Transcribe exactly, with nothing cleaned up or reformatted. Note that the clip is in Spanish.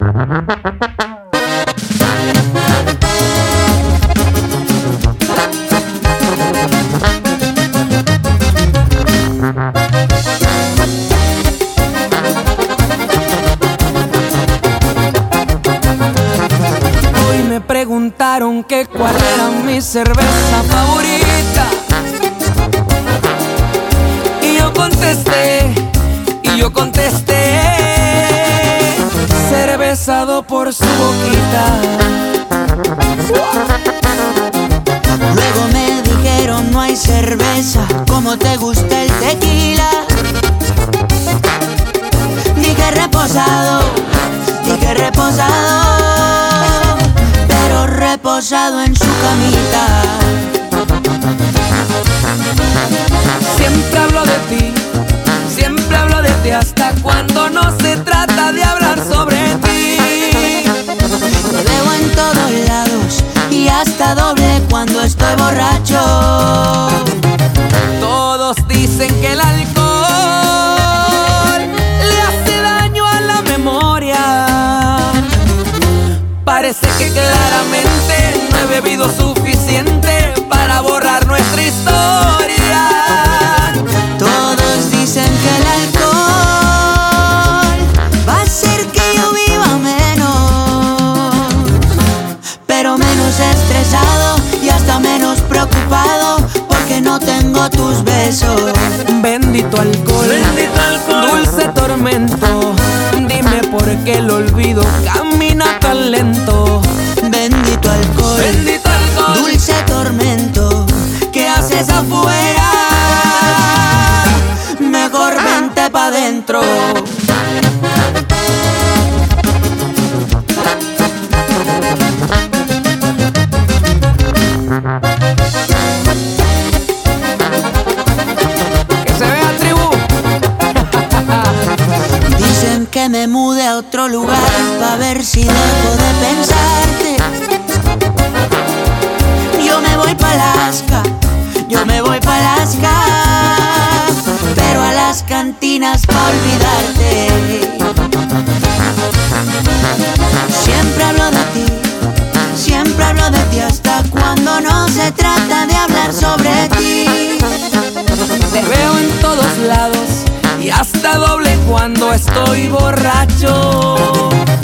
Hoy me preguntaron que cuál era mi cerveza favorita y yo contesté, y yo contesté, cervezado por su boquita. Luego me dijeron no hay cerveza como te gusta el tequila. Dije reposado, dije reposado, pero reposado en su camita. Siempre hablo de ti, siempre hablo de ti, hasta cuando no se trata de hablar sobre ti. Te veo en todos lados y hasta doble cuando estoy borracho. Todos dicen que el alcohol le hace daño a la memoria. Parece que claramente no he bebido suficiente para borrar nuestra historia. Todos dicen que el alcohol va a hacer que yo viva menos, pero menos estresado y hasta menos preocupado porque no tengo tus besos. Bendito alcohol, Bendito alcohol, dulce tormento, dime por qué el olvido camina tan lento. Bendito alcohol, bendito alcohol, dulce tormento, ¿qué haces afuera? Mejor vente pa' dentro. Que se vea, tribu. Dicen que me mude a otro lugar pa' ver si dejo de pensarte. Yo me voy pa' Alaska, yo me voy pa' Alaska, pero a las cantinas pa' olvidarte. Siempre hablo de ti, siempre hablo de ti, hasta cuando no se trata de hablar sobre ti. Te veo en todos lados y hasta doble cuando estoy borracho.